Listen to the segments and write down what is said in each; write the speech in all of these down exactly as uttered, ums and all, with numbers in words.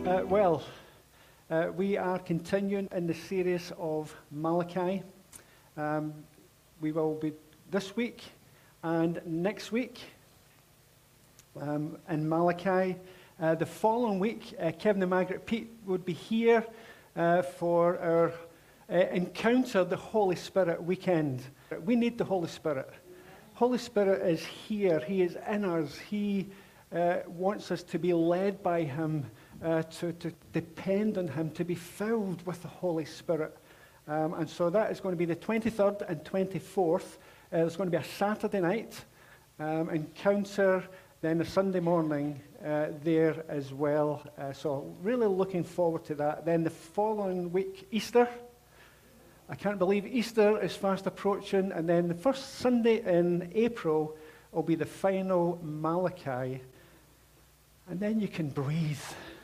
Uh, well, uh, we are continuing in the series of Malachi. Um, we will be this week and next week um, in Malachi. Uh, the following week, uh, Kevin and Margaret Pete would be here uh, for our uh, Encounter the Holy Spirit weekend. We need the Holy Spirit. Holy Spirit is here. He is in us. He uh, wants us to be led by Him, uh, to, to depend on Him, to be filled with the Holy Spirit. Um, and so that is going to be the twenty-third and twenty-fourth. Uh, there's going to be a Saturday night um, encounter, then a Sunday morning uh, there as well. Uh, so really looking forward to that. Then the following week, Easter. I can't believe Easter is fast approaching. And then the first Sunday in April will be the final Malachi. And then you can breathe.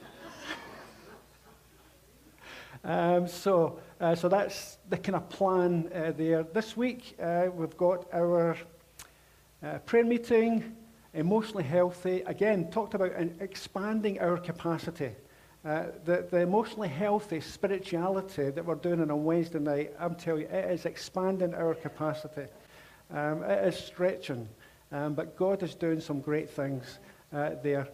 um, so, uh, so that's the kind of plan uh, there. This week, uh, we've got our uh, prayer meeting, Emotionally Healthy. Again, talked about expanding our capacity. Uh, the, the emotionally healthy spirituality that we're doing on a Wednesday night, I'm telling you, it is expanding our capacity. Um, it is stretching. Um, but God is doing some great things uh, there.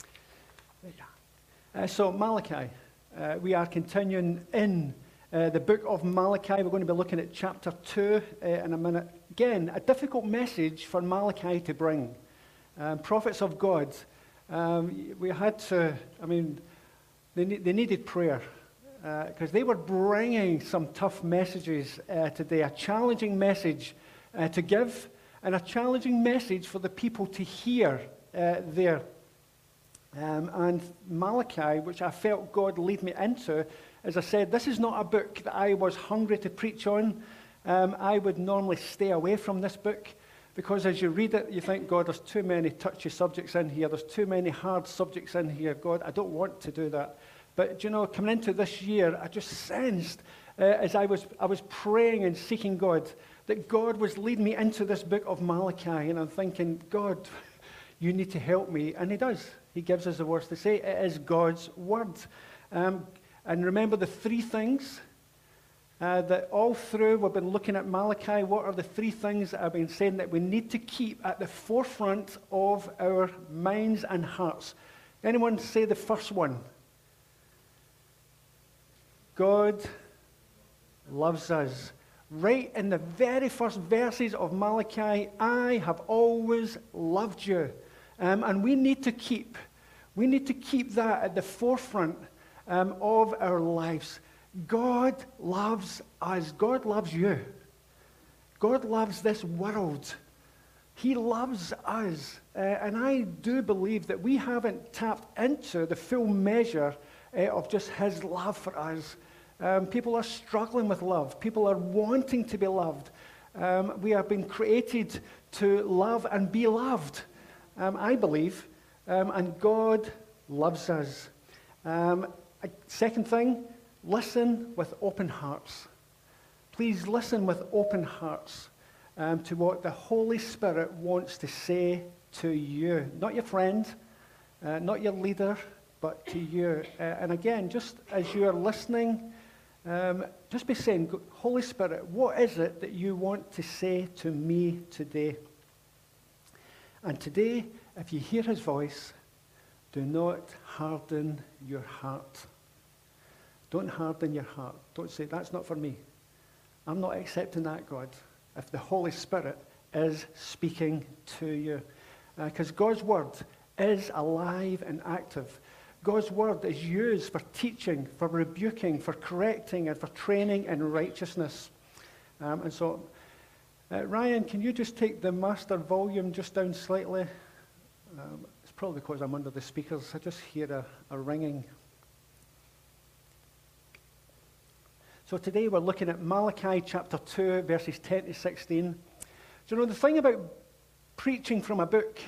Uh, so Malachi, uh, we are continuing in uh, the book of Malachi. We're going to be looking at chapter two uh, in a minute. Again, a difficult message for Malachi to bring. Um, prophets of God, um, we had to, I mean, they, ne- they needed prayer because uh, they were bringing some tough messages uh, today, a challenging message uh, to give and a challenging message for the people to hear uh, there. Um, and Malachi, which I felt God lead me into, as I said, this is not a book that I was hungry to preach on. Um, I would normally stay away from this book because as you read it, you think, God, there's too many touchy subjects in here. There's too many hard subjects in here. God, I don't want to do that. But, you know, coming into this year, I just sensed uh, as I was, I was praying and seeking God that God was leading me into this book of Malachi. And I'm thinking, God, you need to help me. And He does. He gives us the words to say. It is God's word. Um, and remember the three things uh, that all through we've been looking at Malachi. What are the three things that I've been saying that we need to keep at the forefront of our minds and hearts? Anyone say the first one? God loves us. Right in the very first verses of Malachi, I have always loved you. Um, and we need to keep, we need to keep that at the forefront um, of our lives. God loves us. God loves you. God loves this world. He loves us. Uh, and I do believe that we haven't tapped into the full measure uh, of just His love for us. Um, people are struggling with love. People are wanting to be loved. Um, we have been created to love and be loved. Um, I believe, um, and God loves us. Um, a second thing, listen with open hearts. Please listen with open hearts um, to what the Holy Spirit wants to say to you. Not your friend, uh, not your leader, but to you. Uh, and again, just as you are listening, um, just be saying, Holy Spirit, what is it that you want to say to me today? And today, if you hear His voice, do not harden your heart. Don't harden your heart. Don't say, that's not for me. I'm not accepting that, God, if the Holy Spirit is speaking to you. Because uh, God's word is alive and active. God's word is used for teaching, for rebuking, for correcting, and for training in righteousness. Um, and so... Uh, Ryan, can you just take the master volume just down slightly? Um, it's probably because I'm under the speakers. I just hear a, a ringing. So today we're looking at Malachi chapter two, verses ten to sixteen. Do you know, the thing about preaching from a book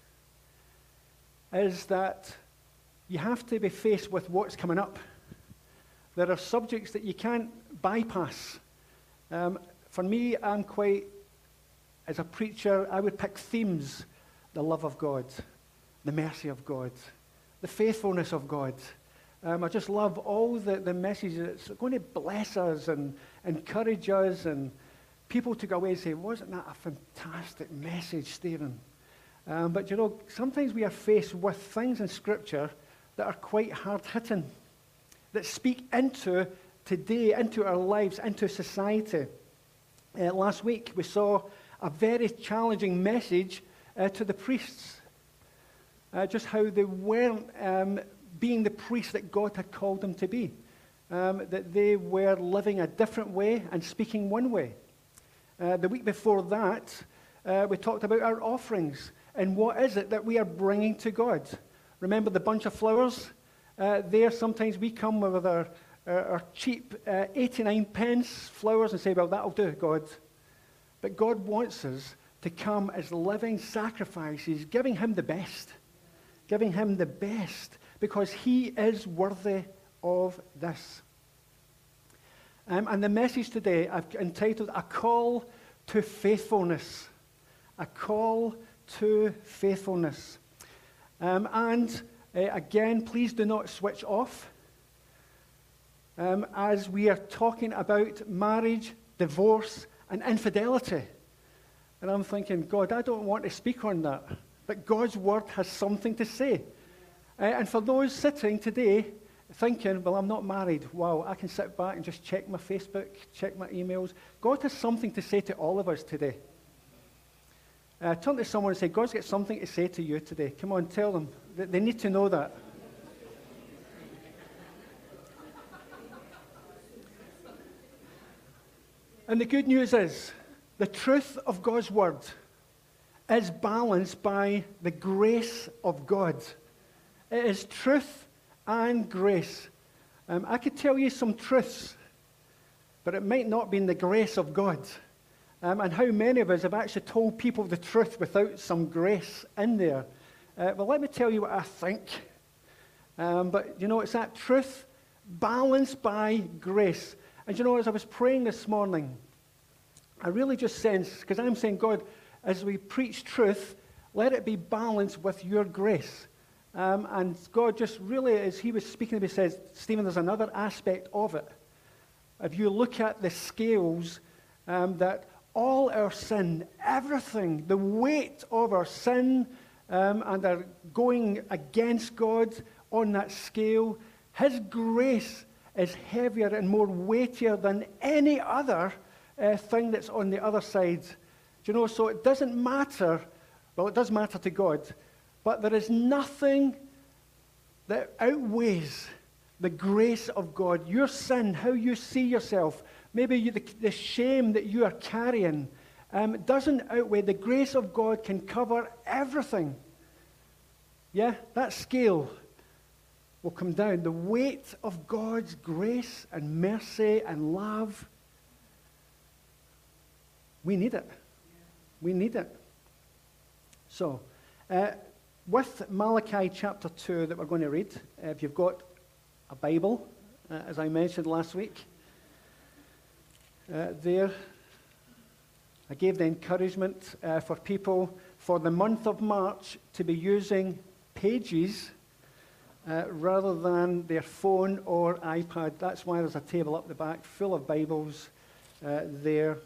is that you have to be faced with what's coming up. There are subjects that you can't bypass. Um, for me, I'm quite... As a preacher, I would pick themes: the love of God, the mercy of God, the faithfulness of God, Um, I just love all the, the messages. It's going to bless us and encourage us, and people to go away and say, wasn't that a fantastic message, Stephen? Um, but you know, sometimes we are faced with things in Scripture that are quite hard-hitting, that speak into today, into our lives, into society. Uh, last week, we saw a very challenging message uh, to the priests, uh, just how they weren't um, being the priests that God had called them to be, um, that they were living a different way and speaking one way. Uh, the week before that, uh, we talked about our offerings and what is it that we are bringing to God. Remember the bunch of flowers? Uh, there, sometimes we come with our, our, our cheap uh, eighty-nine pence flowers and say, well, that'll do, God. But God wants us to come as living sacrifices, giving him the best, giving him the best, because he is worthy of this. Um, and the message today I've entitled, A Call to Faithfulness. A Call to Faithfulness. Um, and uh, again, please do not switch off. Um, as we are talking about marriage, divorce, and infidelity. And I'm thinking, God, I don't want to speak on that. But God's word has something to say. Uh, and for those sitting today thinking, well, I'm not married. Wow, I can sit back and just check my Facebook, check my emails. God has something to say to all of us today. Uh, turn to someone and say, God's got something to say to you today. Come on, tell them. They, they need to know that. And the good news is, the truth of God's word is balanced by the grace of God. It is truth and grace. Um, I could tell you some truths, but it might not be in the grace of God. Um, and how many of us have actually told people the truth without some grace in there? Uh, well, let me tell you what I think. Um, but, you know, it's that truth balanced by grace. And, you know, as I was praying this morning, I really just sensed, because I'm saying, God, as we preach truth, let it be balanced with your grace. Um, and God just really, as he was speaking to me, says, Stephen, there's another aspect of it. If you look at the scales, um, that all our sin, everything, the weight of our sin um, and our going against God on that scale, his grace is heavier and more weightier than any other uh, thing that's on the other side. Do you know, so it doesn't matter, well, it does matter to God, but there is nothing that outweighs the grace of God. Your sin, how you see yourself, maybe you, the, the shame that you are carrying, um, doesn't outweigh. The grace of God can cover everything. Yeah, that scale will come down. The weight of God's grace and mercy and love, we need it. We need it. So, uh, with Malachi chapter two that we're going to read, uh, if you've got a Bible, uh, as I mentioned last week, uh, there, I gave the encouragement uh, for people for the month of March to be using pages uh, rather than their phone or iPad. That's why there's a table up the back full of Bibles uh, there.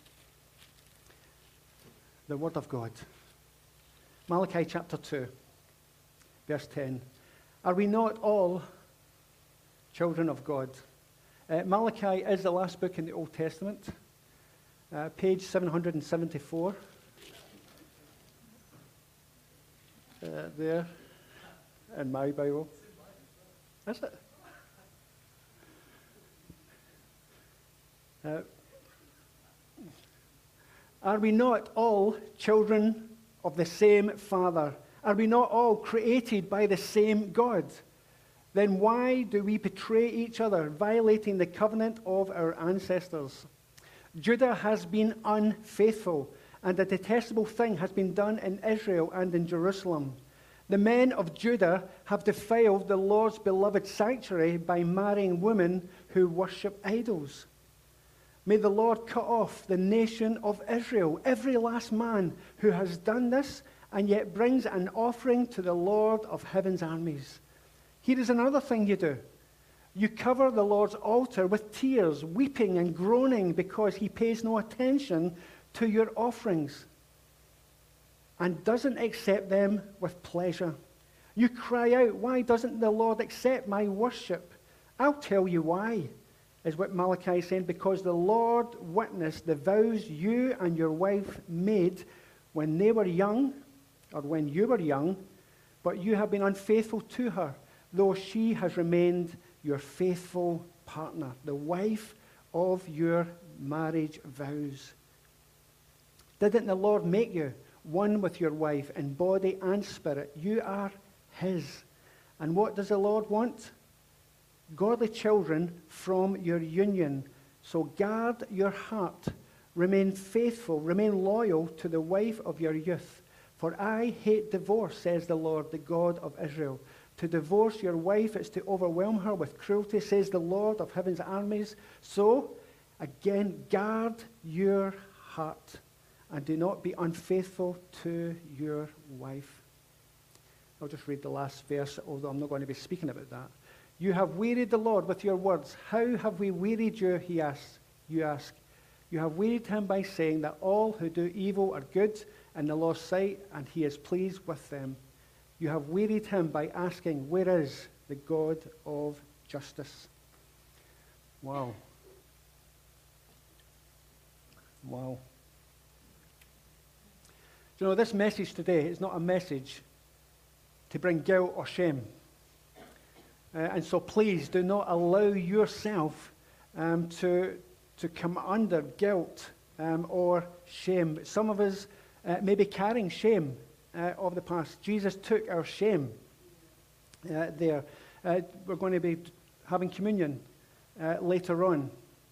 The Word of God. Malachi chapter two, verse ten. Are we not all children of God? Uh, Malachi is the last book in the Old Testament, uh, page seven hundred seventy-four. Uh, there, in my Bible. Is it? Uh, Are we not all children of the same Father? Are we not all created by the same God? Then why do we betray each other, violating the covenant of our ancestors? Judah has been unfaithful, and a detestable thing has been done in Israel and in Jerusalem. The men of Judah have defiled the Lord's beloved sanctuary by marrying women who worship idols. May the Lord cut off the nation of Israel, every last man who has done this and yet brings an offering to the Lord of heaven's armies. Here is another thing you do. You cover the Lord's altar with tears, weeping and groaning because he pays no attention to your offerings and doesn't accept them with pleasure. You cry out, why doesn't the Lord accept my worship? I'll tell you why, is what Malachi is saying, because the Lord witnessed the vows you and your wife made when they were young, or when you were young, but you have been unfaithful to her, though she has remained your faithful partner, the wife of your marriage vows. Didn't the Lord make you one with your wife in body and spirit? You are his. And what does the Lord want? Godly children from your union. So guard your heart. Remain faithful. Remain loyal to the wife of your youth. For I hate divorce, says the Lord, the God of Israel. To divorce your wife is to overwhelm her with cruelty, says the Lord of heaven's armies. So, again, guard your heart and do not be unfaithful to your wife. I'll just read the last verse, although I'm not going to be speaking about that. You have wearied the Lord with your words. How have we wearied you, he asks. You ask. You have wearied him by saying that all who do evil are good in the Lord's sight, and he is pleased with them. You have wearied him by asking, where is the God of justice? Wow. Wow. Do you know, this message today is not a message to bring guilt or shame. Uh, and so please do not allow yourself um, to, to come under guilt um, or shame. Some of us uh, may be carrying shame uh, of the past. Jesus took our shame uh, there. Uh, we're going to be having communion uh, later on.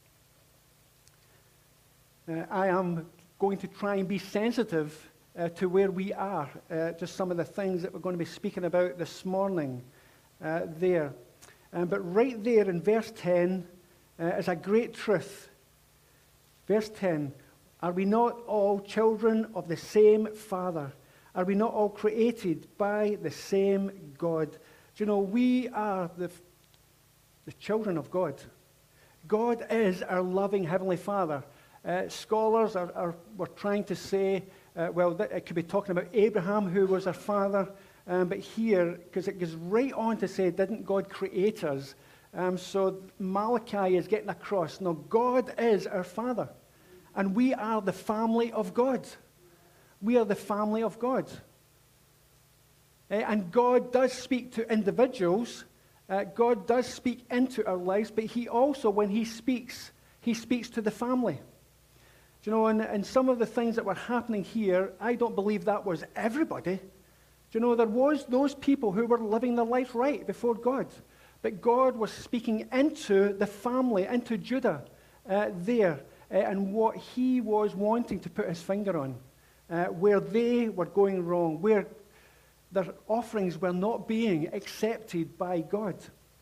Uh, I am going to try and be sensitive uh, to where we are, uh, just some of the things that we're going to be speaking about this morning uh, there. Um, but right there in verse ten uh, is a great truth. Verse ten, are we not all children of the same Father? Are we not all created by the same God? Do you know, we are the, the children of God. God is our loving Heavenly Father. Uh, scholars are, are were trying to say, uh, well, that it could be talking about Abraham, who was our father, um, but here, because it goes right on to say, didn't God create us? Um, so Malachi is getting across, no, God is our Father, and we are the family of God. We are the family of God. Uh, and God does speak to individuals. Uh, God does speak into our lives, but he also, when he speaks, he speaks to the family. Do you know, and, and some of the things that were happening here, I don't believe that was everybody. Do you know, there was those people who were living their life right before God. But God was speaking into the family, into Judah uh, there, uh, and what he was wanting to put his finger on, uh, where they were going wrong, where their offerings were not being accepted by God.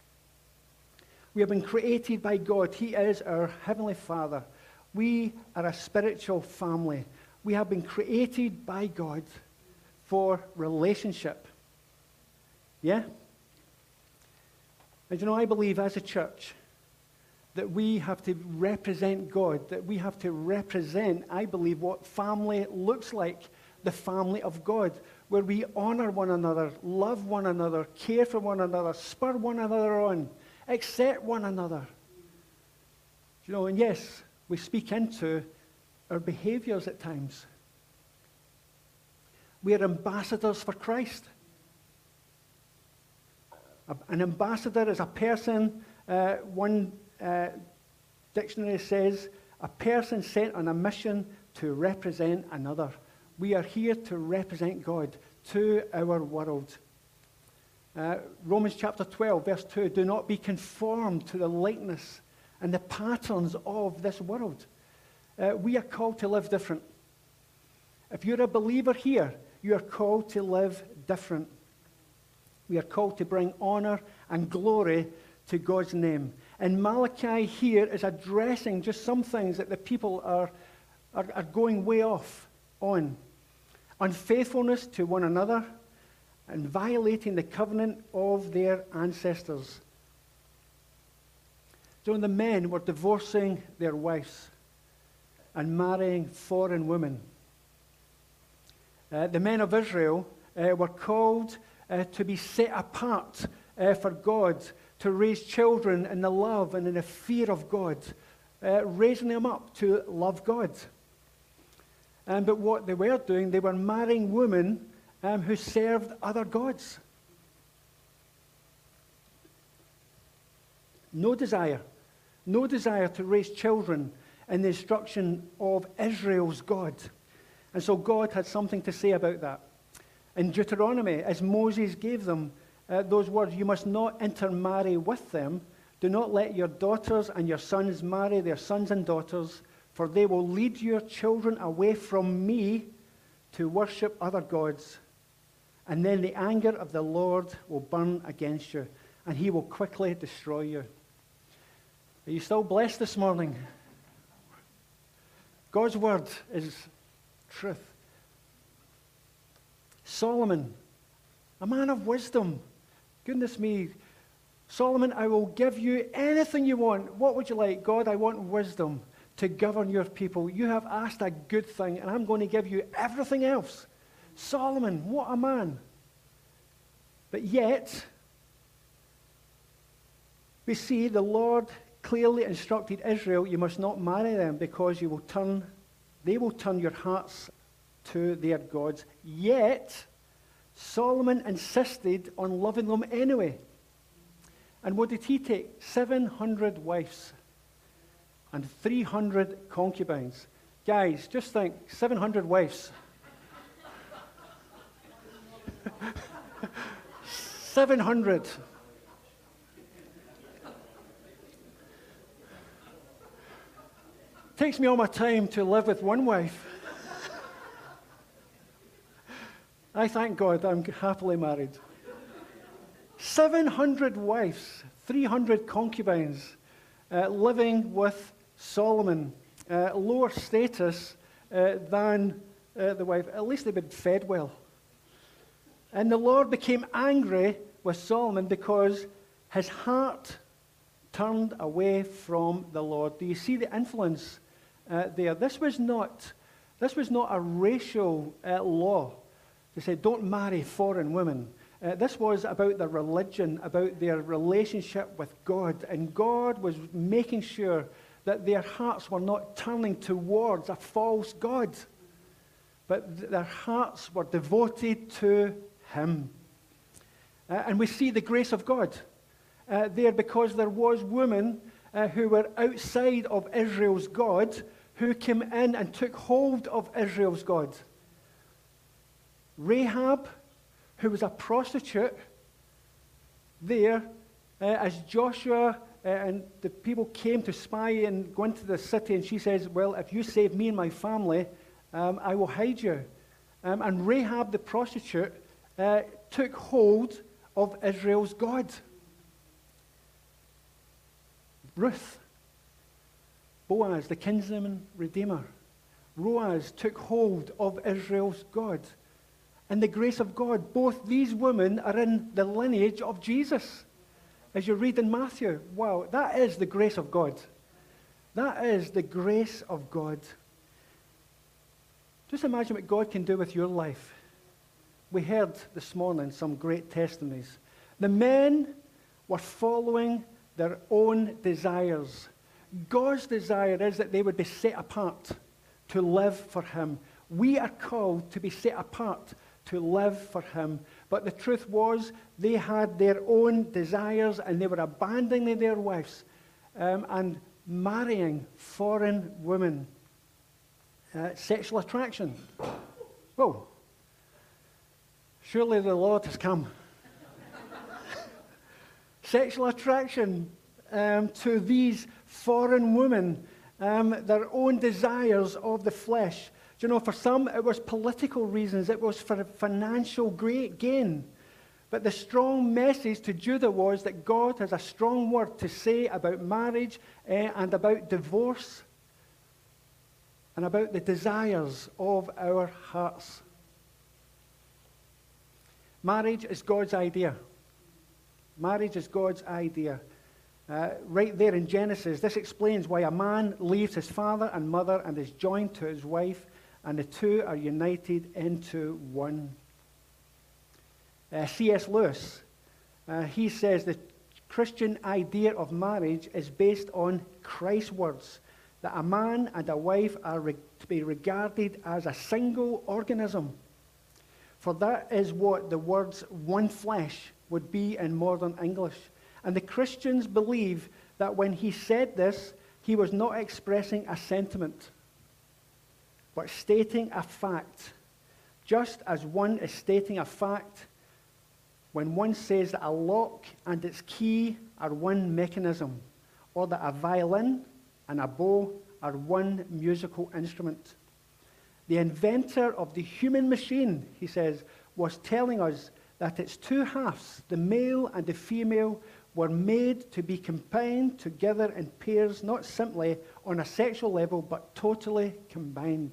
We have been created by God. He is our Heavenly Father. We are a spiritual family. We have been created by God for relationship. Yeah? And you know, I believe as a church that we have to represent God, that we have to represent, I believe, what family looks like, the family of God, where we honor one another, love one another, care for one another, spur one another on, accept one another. You know, and yes, we speak into our behaviors at times. We are ambassadors for Christ. An ambassador is a person, uh, one uh, dictionary says, a person sent on a mission to represent another. We are here to represent God to our world. Uh, Romans chapter twelve, verse two, do not be conformed to the likeness and the patterns of this world. Uh, we are called to live different. If you're a believer here, you are called to live different. We are called to bring honor and glory to God's name. And Malachi here is addressing just some things that the people are, are, are going way off on. Unfaithfulness to one another and violating the covenant of their ancestors. So the men were divorcing their wives and marrying foreign women. Uh, the men of Israel uh, were called uh, to be set apart uh, for God, to raise children in the love and in the fear of God, uh, raising them up to love God. Um, but what they were doing, they were marrying women um, who served other gods. No desire, no desire to raise children in the instruction of Israel's God. And so God had something to say about that. In Deuteronomy, as Moses gave them uh, those words, you must not intermarry with them. Do not let your daughters and your sons marry their sons and daughters, for they will lead your children away from me to worship other gods. And then the anger of the Lord will burn against you, and he will quickly destroy you. Are you still blessed this morning? God's word is truth. Solomon, a man of wisdom. Goodness me. Solomon, I will give you anything you want. What would you like? God, I want wisdom to govern your people. You have asked a good thing, and I'm going to give you everything else. Solomon, what a man. But yet, we see the Lord clearly instructed Israel, you must not marry them because you will turn, they will turn your hearts to their gods. Yet, Solomon insisted on loving them anyway. And what did he take? seven hundred wives and three hundred concubines. Guys, just think, seven hundred wives. seven hundred. Takes me all my time to live with one wife. I thank God I'm happily married. seven hundred wives, three hundred concubines, uh, living with Solomon. Uh, lower status uh, than uh, the wife. At least they've been fed well. And the Lord became angry with Solomon because his heart turned away from the Lord. Do you see the influence uh, there? This was not, this was not a racial uh, law to say don't marry foreign women. Uh, this was about their religion, about their relationship with God. And God was making sure that their hearts were not turning towards a false god, but th- their hearts were devoted to him. Uh, and we see the grace of God uh, there, because there was women uh, who were outside of Israel's God who came in and took hold of Israel's God. Rahab, who was a prostitute, there, uh, as Joshua uh, and the people came to spy and go into the city, and she says, well, if you save me and my family, um, I will hide you. Um, and Rahab the prostitute uh, took hold of Israel's God. Ruth, Boaz, the kinsman redeemer, Boaz took hold of Israel's God. And the grace of God, both these women are in the lineage of Jesus. As you read in Matthew, wow, that is the grace of God. That is the grace of God. Just imagine what God can do with your life. We heard this morning some great testimonies. The men were following their own desires. God's desire is that they would be set apart to live for him. We are called to be set apart to live for him. But the truth was, they had their own desires, and they were abandoning their wives um, and marrying foreign women. Uh, sexual attraction. Whoa. Surely the Lord has come. Sexual attraction um, to these foreign women, um, their own desires of the flesh. You know, for some, it was political reasons. It was for financial gain. But the strong message to Judah was that God has a strong word to say about marriage uh, and about divorce and about the desires of our hearts. Marriage is God's idea. Marriage is God's idea. Uh, right there in Genesis, this explains why a man leaves his father and mother and is joined to his wife, and the two are united into one. Uh, C S Lewis, uh, he says the Christian idea of marriage is based on Christ's words, that a man and a wife are re- to be regarded as a single organism. For that is what the words one flesh would be in modern English. And the Christians believe that when he said this, he was not expressing a sentiment, but stating a fact. Just as one is stating a fact when one says that a lock and its key are one mechanism, or that a violin and a bow are one musical instrument. The inventor of the human machine, he says, was telling us that its two halves, the male and the female, were made to be combined together in pairs, not simply on a sexual level, but totally combined.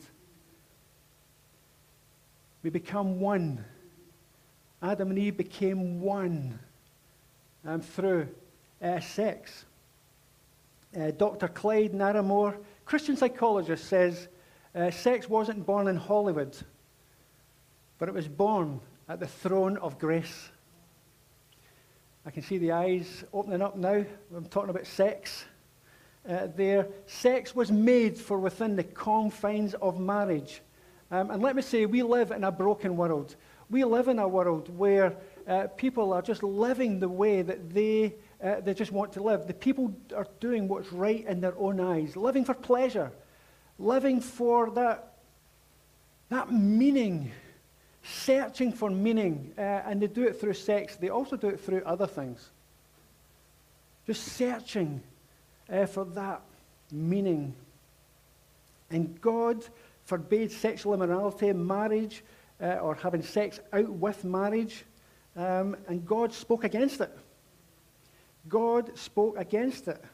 We become one. Adam and Eve became one um, through uh, sex. Uh, Doctor Clyde Narramore, Christian psychologist, says uh, sex wasn't born in Hollywood, but it was born at the throne of grace. I can see the eyes opening up now. I'm talking about sex uh, there. Sex was made for within the confines of marriage. Um, and let me say, we live in a broken world. We live in a world where uh, people are just living the way that they, uh, they just want to live. The people are doing what's right in their own eyes, living for pleasure, living for that, that meaning, searching for meaning, uh, and they do it through sex. They also do it through other things. Just searching uh, for that meaning. And God forbade sexual immorality, marriage, uh, or having sex out with marriage, um, and God spoke against it. God spoke against it.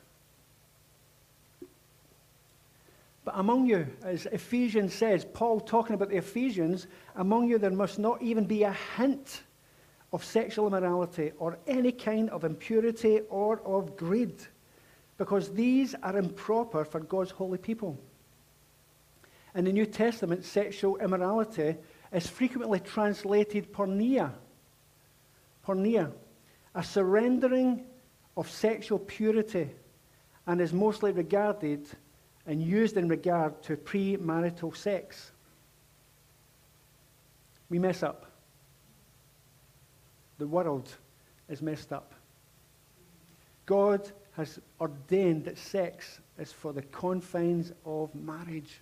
But among you, as Ephesians says, Paul talking about the Ephesians, among you there must not even be a hint of sexual immorality or any kind of impurity or of greed, because these are improper for God's holy people. In the New Testament, sexual immorality is frequently translated porneia. Porneia, a surrendering of sexual purity, and is mostly regarded and used in regard to premarital sex. We mess up. The world is messed up. God has ordained that sex is for the confines of marriage.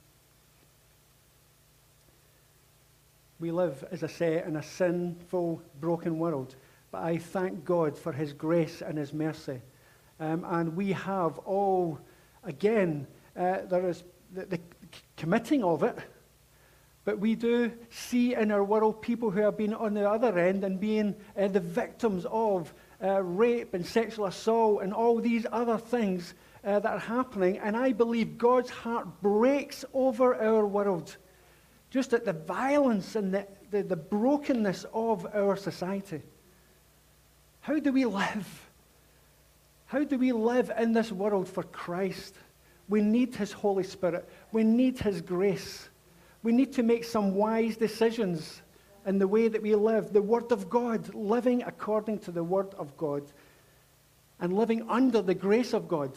We live, as I say, in a sinful, broken world, but I thank God for his grace and his mercy. Um, and we have all, again, Uh, there is the, the committing of it, but we do see in our world people who have been on the other end and being uh, the victims of uh, rape and sexual assault and all these other things uh, that are happening. And I believe God's heart breaks over our world, just at the violence and the, the, the brokenness of our society. How do we live? How do we live in this world for Christ? We need his Holy Spirit. We need his grace. We need to make some wise decisions in the way that we live. The Word of God, living according to the Word of God, and living under the grace of God.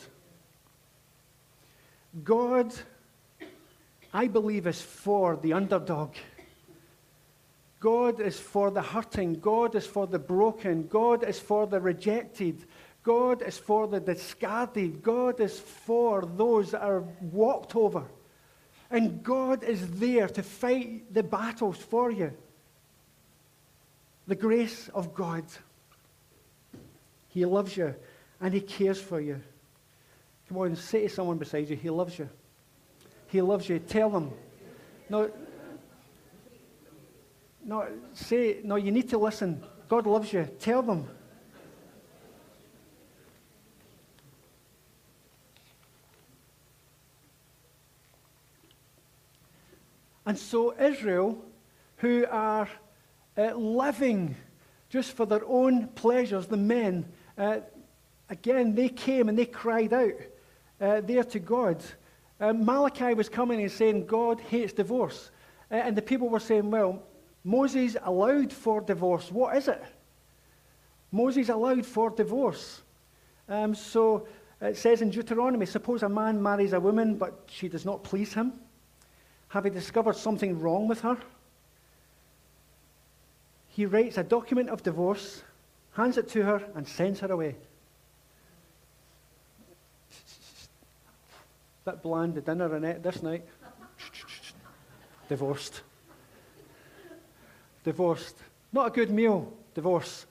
God, I believe, is for the underdog. God is for the hurting. God is for the broken. God is for the rejected. God is for the discarded. God is for those that are walked over. And God is there to fight the battles for you. The grace of God. He loves you and he cares for you. Come on, say to someone beside you, he loves you. He loves you. Tell them. No, no, say, no, you need to listen. God loves you. Tell them. And so Israel, who are uh, living just for their own pleasures, the men, uh, again, they came and they cried out uh, there to God. Um, Malachi was coming and saying God hates divorce. Uh, and the people were saying, well, Moses allowed for divorce. What is it? Moses allowed for divorce. Um, so it says in Deuteronomy, suppose a man marries a woman, but she does not please him. Have he discovered something wrong with her? He writes a document of divorce, hands it to her, and sends her away. Bit bland, the dinner, Annette, this night. Divorced. Divorced. Not a good meal. Divorce.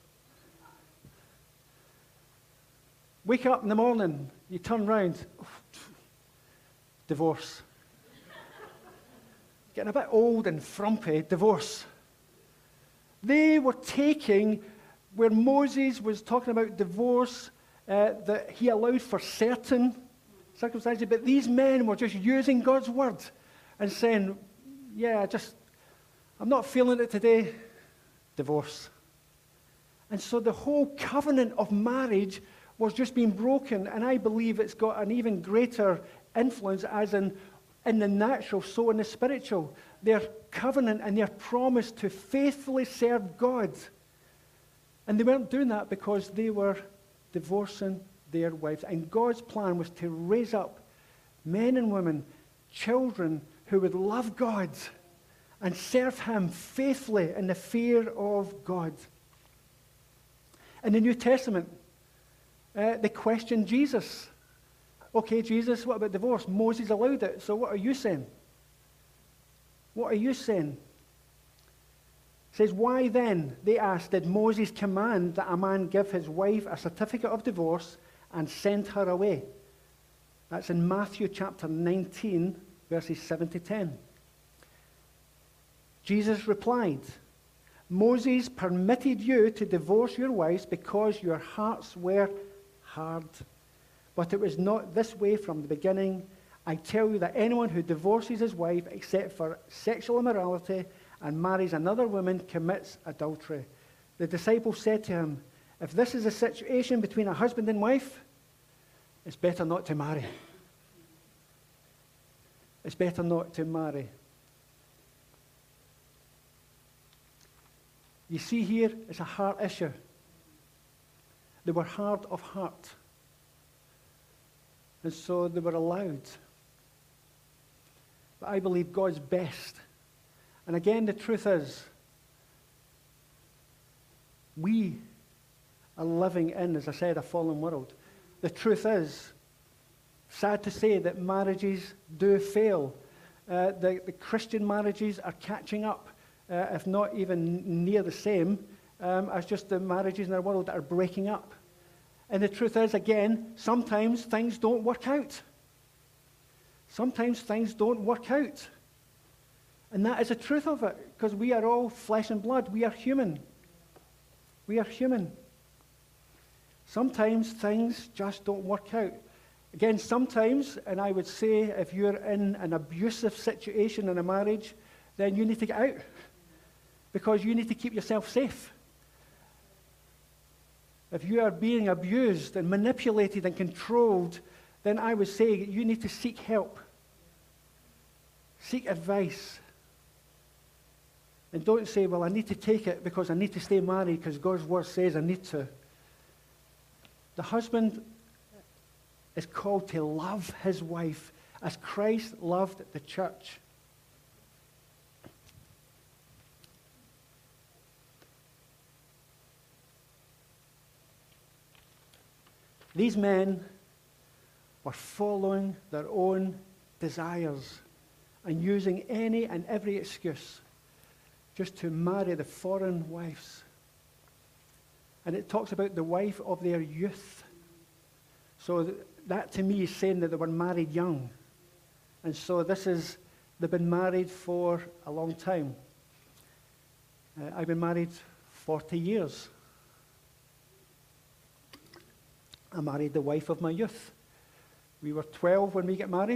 Wake up in the morning, you turn round. Divorce. Getting a bit old and frumpy. Divorce. They were taking, where Moses was talking about divorce, uh, that he allowed for certain circumstances, but these men were just using God's word and saying, yeah, I just, I'm not feeling it today. Divorce. And so the whole covenant of marriage was just being broken, and I believe it's got an even greater influence as in, in the natural, so in the spiritual. Their covenant and their promise to faithfully serve God. And they weren't doing that because they were divorcing their wives. And God's plan was to raise up men and women, children who would love God and serve him faithfully in the fear of God. In the New Testament, uh, they questioned Jesus. Okay, Jesus, what about divorce? Moses allowed it, so what are you saying? What are you saying? It says, why then, they asked, did Moses command that a man give his wife a certificate of divorce and send her away? That's in Matthew chapter nineteen, verses seven to ten. Jesus replied, Moses permitted you to divorce your wives because your hearts were hard. But it was not this way from the beginning. I tell you that anyone who divorces his wife except for sexual immorality and marries another woman commits adultery. The disciples said to him, if this is a situation between a husband and wife, it's better not to marry. It's better not to marry. You see here, it's a heart issue. They were hard of heart. And so they were allowed. But I believe God's best. And again, the truth is, we are living in, as I said, a fallen world. The truth is, sad to say that marriages do fail. Uh, the, the Christian marriages are catching up, uh, if not even near the same, um, as just the marriages in our world that are breaking up. And the truth is, again, sometimes things don't work out. Sometimes things don't work out. And that is the truth of it, because we are all flesh and blood. We are human. We are human. Sometimes things just don't work out. Again, sometimes, and I would say if you're in an abusive situation in a marriage, then you need to get out, because you need to keep yourself safe. If you are being abused and manipulated and controlled, then I would say you need to seek help. Seek advice. And don't say, well, I need to take it because I need to stay married because God's word says I need to. The husband is called to love his wife as Christ loved the church. These men were following their own desires and using any and every excuse just to marry the foreign wives. And it talks about the wife of their youth. So th- that to me is saying that they were married young. And so this is, they've been married for a long time. Uh, I've been married forty years. I married the wife of my youth. We were twelve when we got married.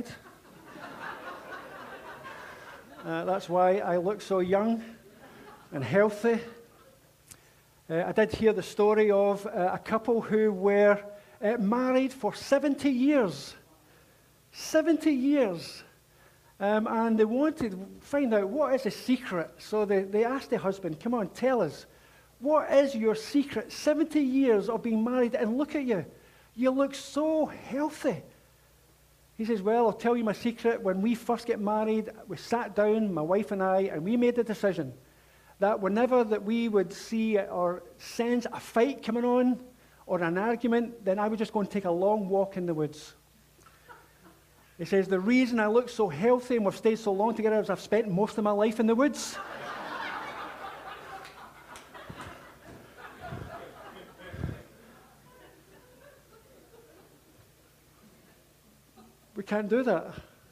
uh, that's why I look so young and healthy. Uh, I did hear the story of uh, a couple who were uh, married for seventy years. seventy years. Um, and they wanted to find out what is the secret. So they, they asked the husband, come on, tell us, what is your secret? seventy years of being married, and look at you. You look so healthy. He says, well, I'll tell you my secret. When we first get married, we sat down, my wife and I, and we made the decision that whenever that we would see or sense a fight coming on or an argument, then I would just go and take a long walk in the woods. He says, the reason I look so healthy and we've stayed so long together is I've spent most of my life in the woods. We can't do that.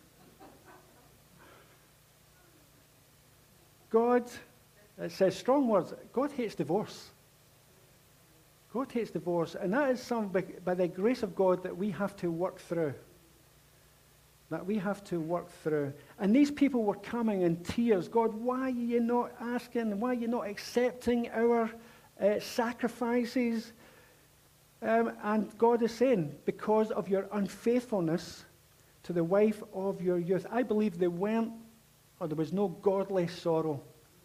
God, it says strong words, God hates divorce. God hates divorce, and that is something by, by the grace of God that we have to work through. That we have to work through. And these people were coming in tears. God, why are you not asking? Why are you not accepting our uh, sacrifices? Um, and God is saying, because of your unfaithfulness to the wife of your youth. I believe they weren't, or there was no godly sorrow.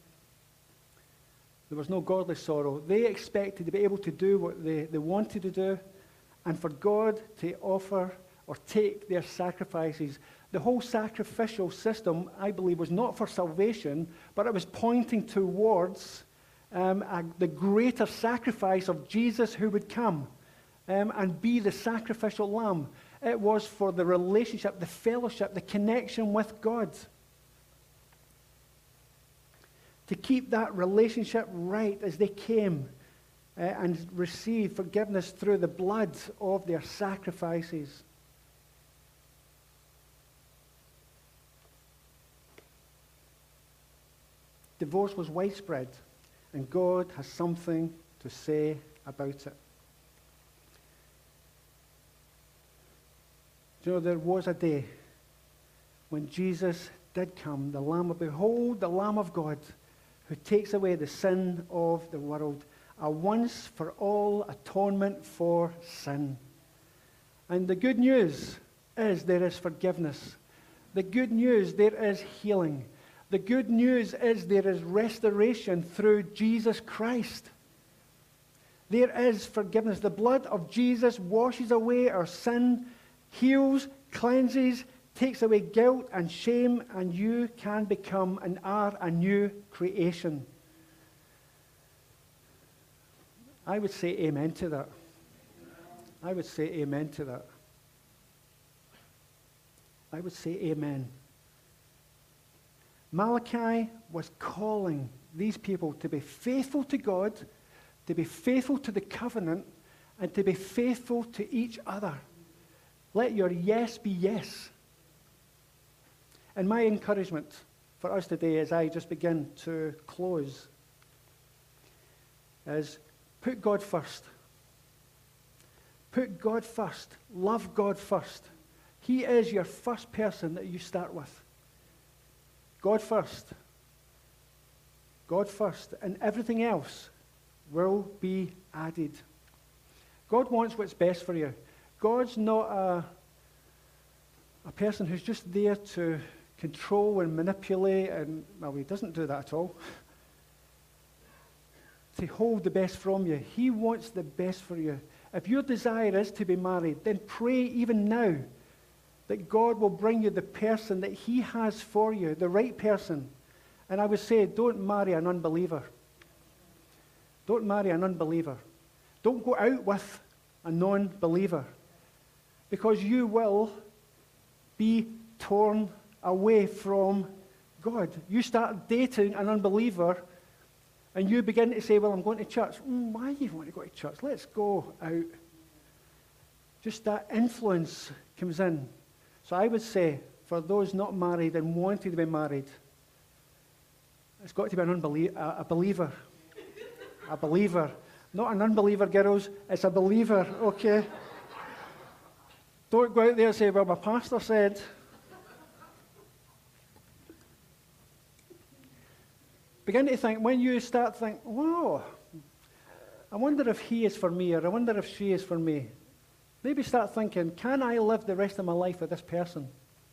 There was no godly sorrow. They expected to be able to do what they, they wanted to do, and for God to offer or take their sacrifices. The whole sacrificial system, I believe, was not for salvation, but it was pointing towards um, a, the greater sacrifice of Jesus who would come um, and be the sacrificial lamb. It was for the relationship, the fellowship, the connection with God. To keep that relationship right as they came uh, and received forgiveness through the blood of their sacrifices. Divorce was widespread, and God has something to say about it. You know, there was a day when Jesus did come, the Lamb of, behold, the Lamb of God, who takes away the sin of the world, a once-for-all atonement for sin. And the good news is there is forgiveness. The good news, there is healing. The good news is there is restoration through Jesus Christ. There is forgiveness. The blood of Jesus washes away our sin, heals, cleanses, takes away guilt and shame, and you can become and are a new creation. I would say amen to that. I would say amen to that. I would say amen. Malachi was calling these people to be faithful to God, to be faithful to the covenant, and to be faithful to each other. Let your yes be yes. And my encouragement for us today as I just begin to close is put God first. Put God first. Love God first. He is your first person that you start with. God first. God first. And everything else will be added. God wants what's best for you. God's not a, a person who's just there to control and manipulate, and, well, he doesn't do that at all. To hold the best from you. He wants the best for you. If your desire is to be married, then pray even now that God will bring you the person that he has for you, the right person. And I would say, don't marry an unbeliever. Don't marry an unbeliever. Don't go out with a non-believer. Because you will be torn away from God. You start dating an unbeliever, and you begin to say, well, I'm going to church. Mm, why do you want to go to church? Let's go out. Just that influence comes in. So I would say, for those not married and wanting to be married, it's got to be an unbelie- a, a believer. A believer. Not an unbeliever, girls. It's a believer, okay? Don't go out there and say, well, my pastor said. Begin to think, when you start to think, whoa, I wonder if he is for me, or I wonder if she is for me. Maybe start thinking, can I live the rest of my life with this person?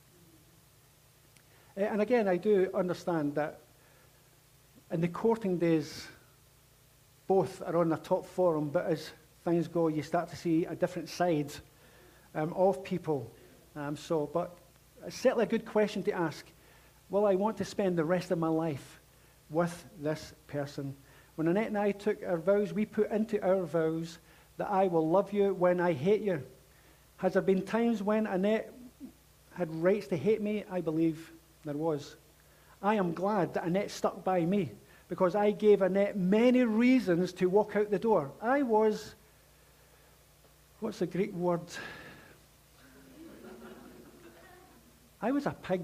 Uh, and again, I do understand that in the courting days, both are on the top form, but as things go, you start to see a different side um, of people. Um, so, but it's certainly a good question to ask. Will I want to spend the rest of my life with this person? When Annette and I took our vows, we put into our vows that I will love you when I hate you. Has there been times when Annette had rights to hate me? I believe there was. I am glad that Annette stuck by me, because I gave Annette many reasons to walk out the door. I was, what's the Greek word? I was a pig.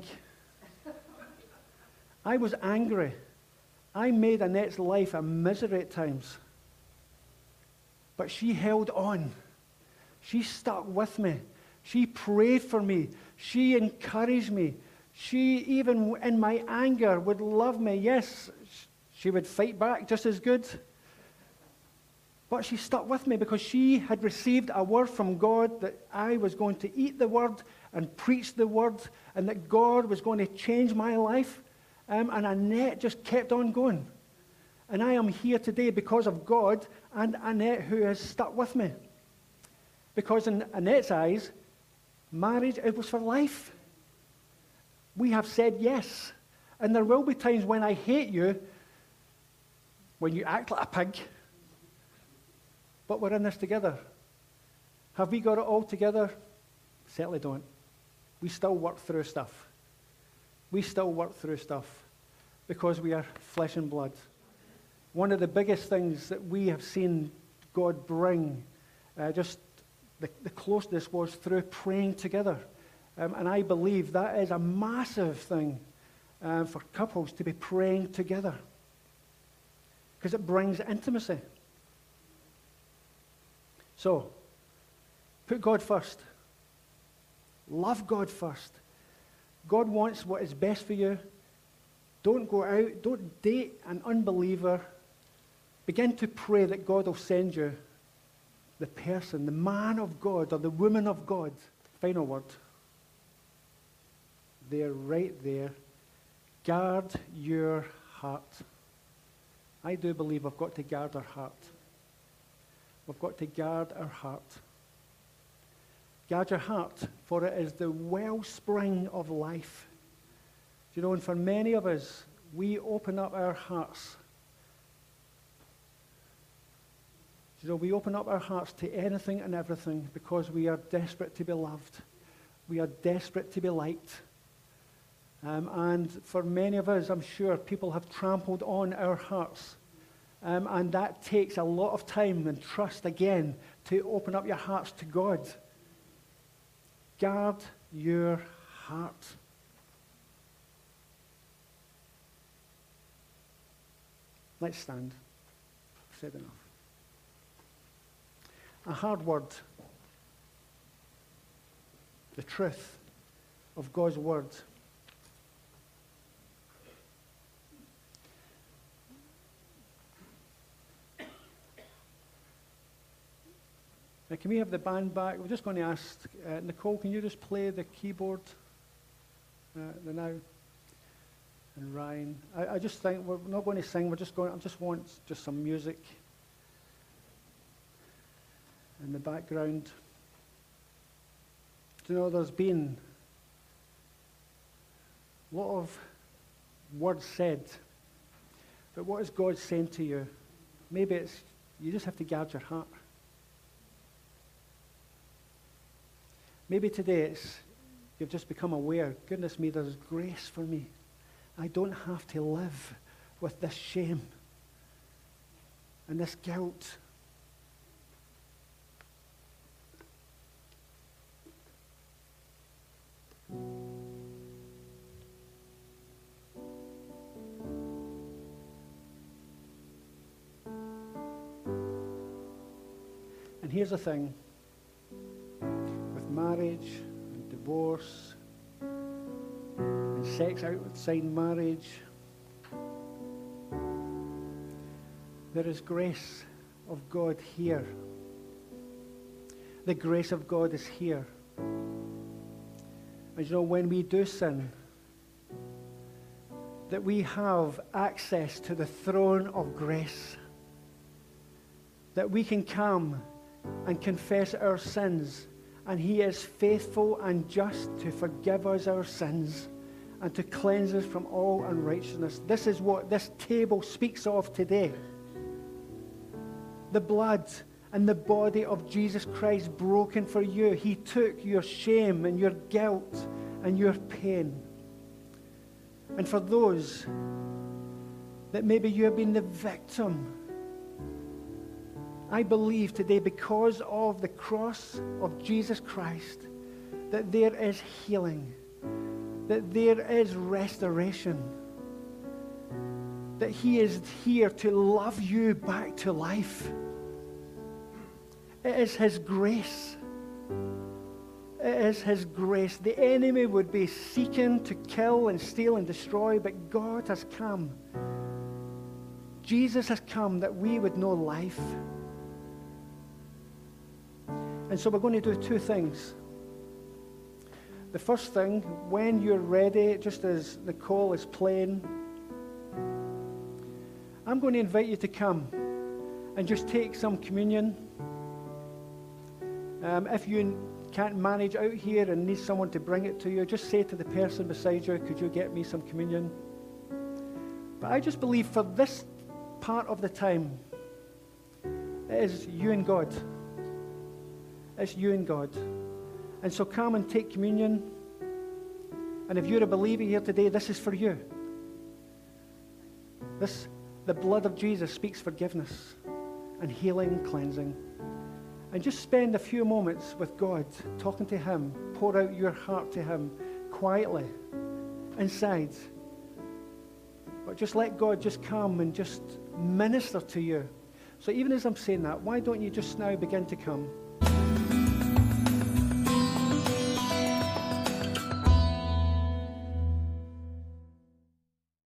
I was angry. I made Annette's life a misery at times. But she held on. She stuck with me. She prayed for me. She encouraged me. She, even in my anger, would love me. Yes, she would fight back just as good. But she stuck with me because she had received a word from God that I was going to eat the word and preach the word, and that God was going to change my life. Um, and Annette just kept on going. And I am here today because of God and Annette, who has stuck with me. Because in Annette's eyes, marriage, it was for life. We have said yes. And there will be times when I hate you, when you act like a pig. But we're in this together. Have we got it all together? Certainly don't. We still work through stuff. We still work through stuff because we are flesh and blood. One of the biggest things that we have seen God bring, uh, just the, the closeness, was through praying together. Um, and I believe that is a massive thing uh, for couples to be praying together, because it brings intimacy. So, put God first. Love God first. God wants what is best for you. Don't go out. Don't date an unbeliever. Begin to pray that God will send you the person, the man of God or the woman of God. Final word. They're right there. Guard your heart. I do believe we've got to guard our heart. We've got to guard our heart. Guard your heart, for it is the wellspring of life. You know, and for many of us, we open up our hearts. You know, we open up our hearts to anything and everything because we are desperate to be loved. We are desperate to be liked. Um, and for many of us, I'm sure people have trampled on our hearts. Um, and that takes a lot of time and trust, again, to open up your hearts to God. Guard your heart. Let's stand. I've said enough. A hard word. The truth of God's word. Now, can we have the band back? We're just going to ask, uh, Nicole, can you just play the keyboard uh, the now? And Ryan, I, I just think we're not going to sing. We're just going. I just want just some music in the background. Do you know, there's been a lot of words said, but what is God saying to you? Maybe it's you just have to guard your heart. Maybe today it's you've just become aware, goodness me, there's grace for me. I don't have to live with this shame and this guilt. And here's the thing. Marriage and divorce and sex outside marriage, there is grace of God here. The grace of God is here. And you know, when we do sin, that we have access to the throne of grace, that we can come and confess our sins, and he is faithful and just to forgive us our sins and to cleanse us from all unrighteousness. This is what this table speaks of today. The blood and the body of Jesus Christ broken for you. He took your shame and your guilt and your pain. And for those that maybe you have been the victim, I believe today, because of the cross of Jesus Christ, that there is healing, that there is restoration, that he is here to love you back to life. It is his grace. It is his grace. The enemy would be seeking to kill and steal and destroy, but God has come. Jesus has come that we would know life. And so we're going to do two things. The first thing, when you're ready, just as Nicole is playing, I'm going to invite you to come and just take some communion. Um, if you can't manage out here and need someone to bring it to you, just say to the person beside you, could you get me some communion? But I just believe for this part of the time, it is you and God. It's you and God. And so come and take communion. And if you're a believer here today, this is for you. This, the blood of Jesus speaks forgiveness and healing, cleansing. And just spend a few moments with God, talking to him. Pour out your heart to him quietly, inside. But just let God just come and just minister to you. So even as I'm saying that, why don't you just now begin to come?